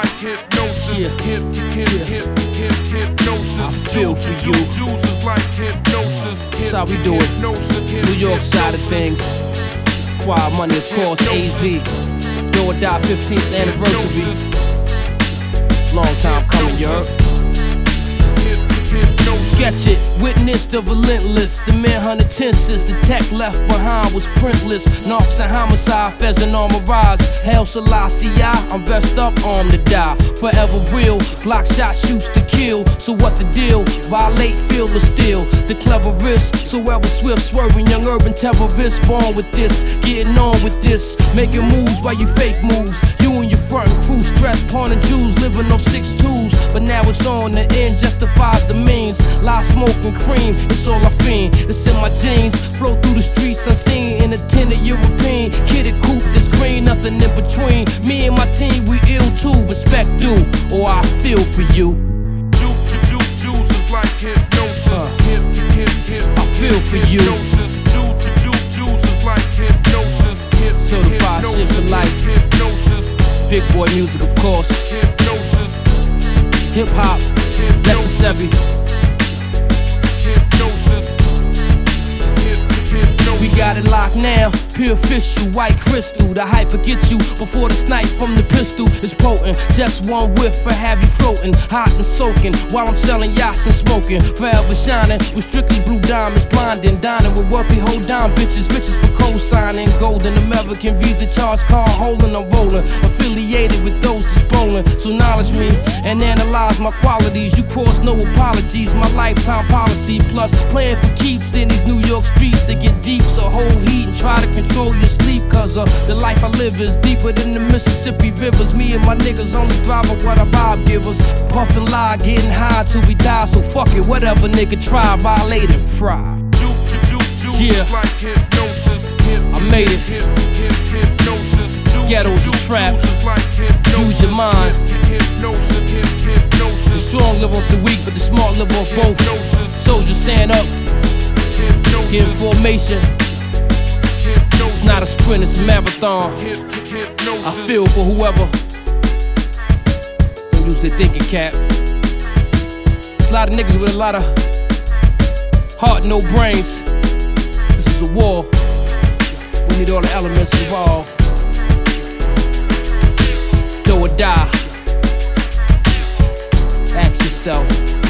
like hypnosis. Hypnosis. I feel for you. Juices like hypnosis. That's how we do it. New York side of things. Quiet Money, of course, AZ. Do or Die 15th anniversary. Long time coming, you heard? Sketch it, witness the relentless. The manhunter tenses, the tech left behind was printless. Knocks and homicide, pheasant on mirage. Hail Selassie, I'm vest up, armed to die. Forever real, block shot shoots to kill. So what the deal? Violate, feel or steal. The clever risk, so ever swift, swerving young urban terrorist. Born with this, getting on with this. Making moves while you fake moves. You and your front and crew stress, pawning Jews, living on 6'2s. But now it's on, the end justifies the means. Lie, smoke, and cream, it's all I fiend. It's in my jeans, flow through the streets unseen. In a tinted European, kitted coupe that's green, nothing in between. Me and my team, we ill too, respect due, or I feel for you. Juices like hypnosis. I feel for you. Juices like hypnosis. Certified shit for life. Big boy music, of course. Hip hop, necessary. We got it locked now, pure official, white crystal. The hyper gets you before the snipe from the pistol is potent. Just one whiff for have you floating, hot and soaking. While I'm selling yachts and smoking, forever shining with strictly blue diamonds, blinding, dining with wealthy hold down bitches, riches for co-signing. Golden American Visa charge car holding, I'm rolling, affiliated with those that's bowling. So acknowledge me and analyze my qualities. You cross no apologies, my lifetime policy. Plus playing for keeps in these New York streets that get deep. So hold heat and try to control your sleep. Cause the life I live is deeper than the Mississippi rivers. Me and my niggas only drive on what our vibe give us. Puffin' lie, getting high till we die. So fuck it, whatever nigga try, violate and fry. Yeah, I made it. Ghetto's a trap. Use your mind. The strong live off the weak, but the smart live off both. Soldiers stand up. Get in formation. It's not a sprint, it's a marathon. I feel for whoever who lose their thinking cap. There's a lot of niggas with a lot of heart, no brains. This is a war. We need all the elements involved. Do or die. Ask yourself.